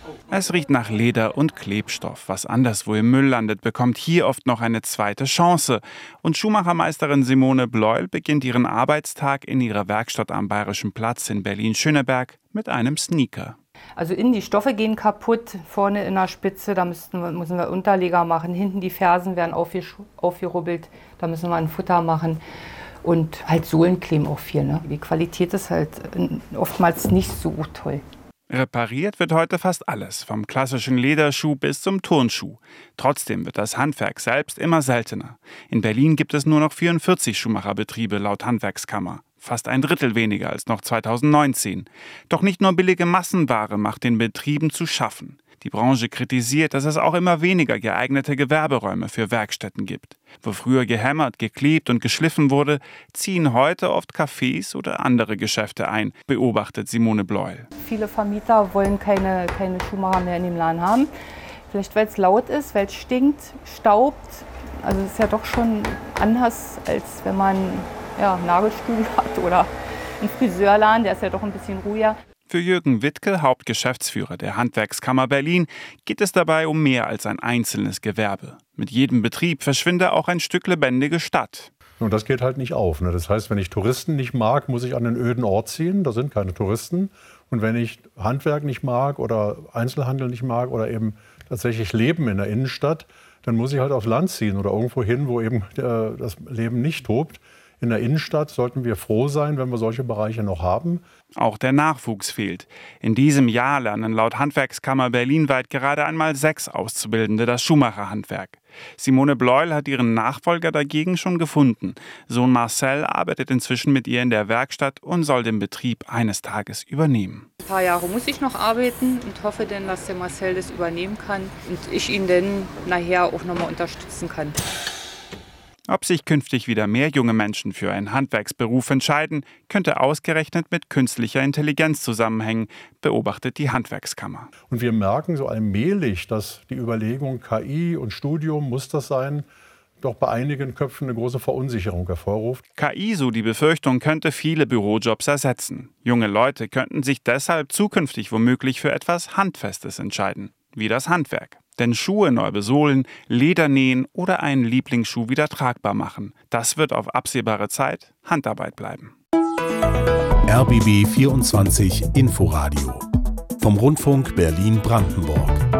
Es riecht nach Leder und Klebstoff. Was anderswo im Müll landet, bekommt hier oft noch eine zweite Chance. Und Schuhmachermeisterin Simone Bleuel beginnt ihren Arbeitstag in ihrer Werkstatt am Bayerischen Platz in Berlin-Schöneberg mit einem Sneaker. Also innen die Stoffe gehen kaputt, vorne in der Spitze, da müssen wir Unterleger machen. Hinten die Fersen werden aufgerubbelt, da müssen wir ein Futter machen. Und halt Sohlen kleben auch viel. Ne? Die Qualität ist halt oftmals nicht so toll. Repariert wird heute fast alles, vom klassischen Lederschuh bis zum Turnschuh. Trotzdem wird das Handwerk selbst immer seltener. In Berlin gibt es nur noch 44 Schuhmacherbetriebe laut Handwerkskammer. Fast ein Drittel weniger als noch 2019. Doch nicht nur billige Massenware macht den Betrieben zu schaffen. Die Branche kritisiert, dass es auch immer weniger geeignete Gewerberäume für Werkstätten gibt. Wo früher gehämmert, geklebt und geschliffen wurde, ziehen heute oft Cafés oder andere Geschäfte ein, beobachtet Simone Bleuel. Viele Vermieter wollen keine Schuhmacher mehr in dem Laden haben. Vielleicht weil es laut ist, weil es stinkt, staubt. Also es ist ja doch schon anders, als wenn man einen Nagelstuhl hat oder einen Friseurladen, der ist ja doch ein bisschen ruhiger. Für Jürgen Wittke, Hauptgeschäftsführer der Handwerkskammer Berlin, geht es dabei um mehr als ein einzelnes Gewerbe. Mit jedem Betrieb verschwinde auch ein Stück lebendige Stadt. Und das geht halt nicht auf. Ne? Das heißt, wenn ich Touristen nicht mag, muss ich an einen öden Ort ziehen. Da sind keine Touristen. Und wenn ich Handwerk nicht mag oder Einzelhandel nicht mag oder eben tatsächlich Leben in der Innenstadt, dann muss ich halt aufs Land ziehen oder irgendwo hin, wo eben das Leben nicht tobt. In der Innenstadt sollten wir froh sein, wenn wir solche Bereiche noch haben. Auch der Nachwuchs fehlt. In diesem Jahr lernen laut Handwerkskammer berlinweit gerade einmal 6 Auszubildende das Schuhmacherhandwerk. Simone Bleuel hat ihren Nachfolger dagegen schon gefunden. Sohn Marcel arbeitet inzwischen mit ihr in der Werkstatt und soll den Betrieb eines Tages übernehmen. Ein paar Jahre muss ich noch arbeiten und hoffe dann, dass der Marcel das übernehmen kann und ich ihn dann nachher auch nochmal unterstützen kann. Ob sich künftig wieder mehr junge Menschen für einen Handwerksberuf entscheiden, könnte ausgerechnet mit künstlicher Intelligenz zusammenhängen, beobachtet die Handwerkskammer. Und wir merken so allmählich, dass die Überlegung KI und Studium, muss das sein, doch bei einigen Köpfen eine große Verunsicherung hervorruft. KI, so die Befürchtung, könnte viele Bürojobs ersetzen. Junge Leute könnten sich deshalb zukünftig womöglich für etwas Handfestes entscheiden, wie das Handwerk. Denn Schuhe neu besohlen, Leder nähen oder einen Lieblingsschuh wieder tragbar machen. Das wird auf absehbare Zeit Handarbeit bleiben. RBB 24 Inforadio vom Rundfunk Berlin-Brandenburg.